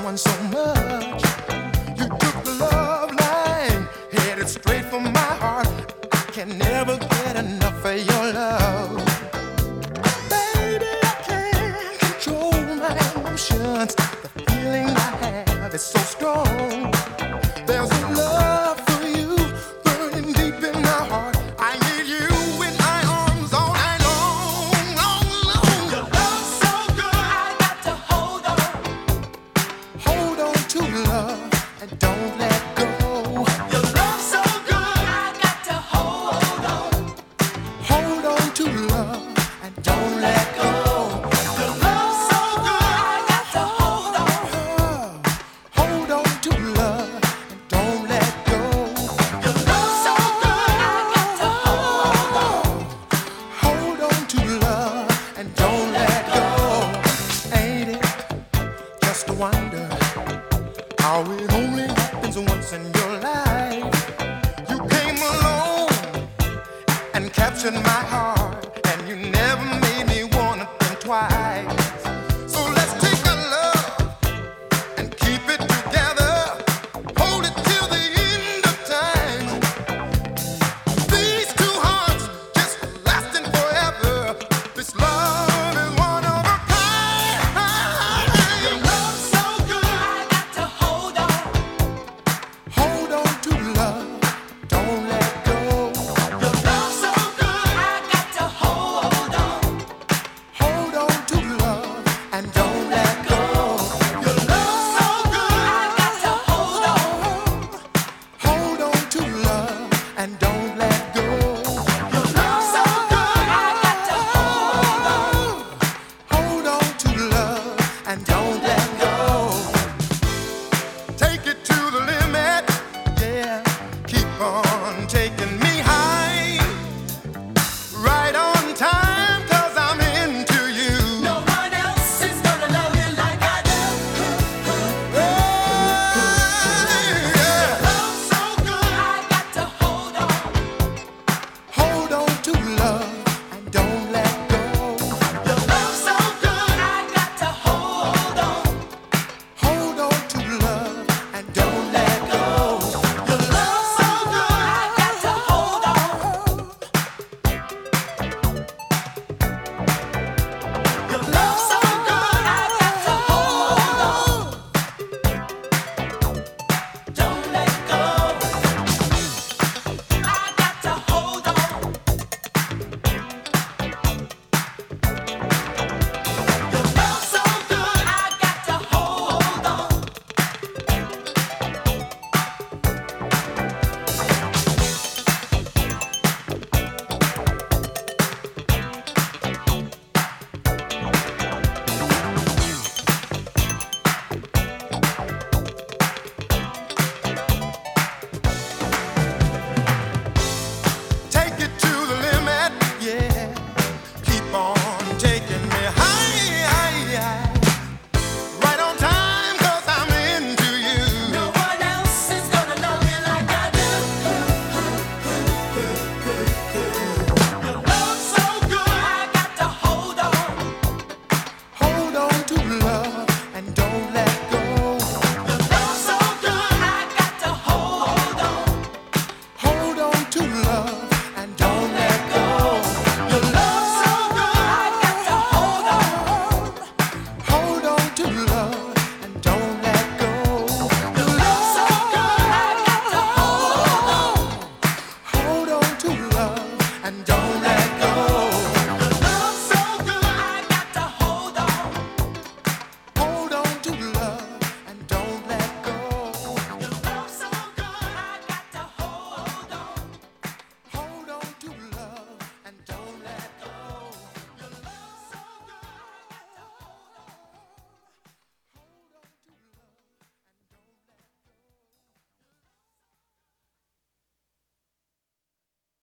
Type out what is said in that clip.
someone so much. You took the love line, headed straight for my heart. I can never get enough of your love. Baby, I can't control my emotions. The feeling I have is so strong. There's a love for you burning deep in my heart. I need you in my arms all night long, long, long. Your love's so good, I got to hold on. Hold on to love and don't let go. Your love's so good, I got to hold on. Hold on to love and don't let go. Your love's so good, I got to hold on. Hold on to love and don't let go. Your love's so good, I got to hold on. Hold on to love and don't let go. Ain't it just a wonder how it only happens once in your life? You came along and captured my heart, and you never made me wanna think twice. So let's take our love and keep it together. Hold it till the end of time. These two hearts just lasting forever. This love is one of a kind. Your love's so good, I got to hold on. Hold on to love, don't let go. Your love's so good, I got to hold on. Hold on to love and don't let go. Your love's so good, I got to hold on. Hold on to love and don't let go. Your love's so good, I got to hold on. Hold on to love and don't let go. Take it to the limit, yeah. Keep on taking me high. Right on time, 'cause I'm into you. No one else is gonna love you like I do. Yeah. Love's so good, I got to hold on. Hold on to love and don't let go. Your love's so good, I got to hold on. Hold on to love and don't let go. Your love's so good, I got to hold on. Your love's so good, I got to hold on. Don't let go. I got to hold on. Your love's so good, I got to hold on. Take it to the limit, yeah. Keep on taking me high. Right on time, 'cause I'm into you. No one else is gonna love me like I do. Your love's so good, I got to hold on. Hold on to love and don't let go. Your love's so good, I got to hold on. Hold on to love and don't let go. Your love's so good, I got to hold on. Hold on to love and don't let go. Your love's so good, I got to hold on. Hold on to love and don't